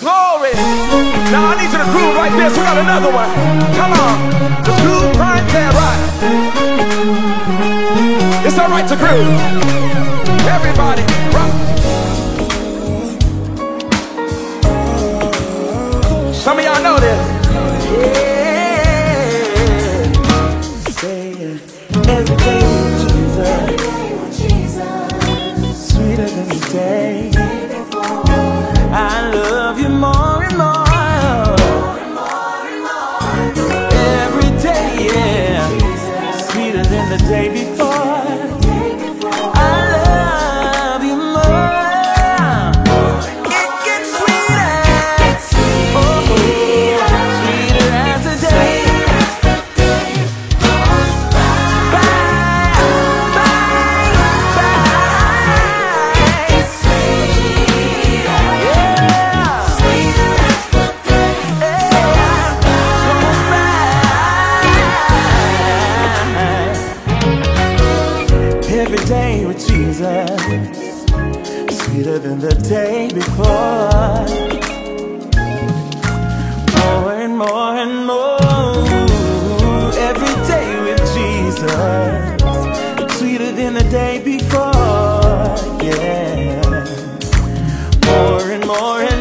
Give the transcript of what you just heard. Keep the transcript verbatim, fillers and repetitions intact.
Glory. Now I need you to groove like this. We got another one. Come on. Just groove right there, right. It's all right to groove. Everybody, rock. Some of y'all know this. Yeah. Say it. Every day with Jesus. Sweeter than the day. I love you more and more. Every day, yeah. Sweeter than the day before. I love you more. It gets sweeter. Oh, sweeter as the day. Bye, bye, bye. Every day with Jesus, sweeter than the day before. More and more and more. Every day with Jesus, sweeter than the day before. Yeah. More and more and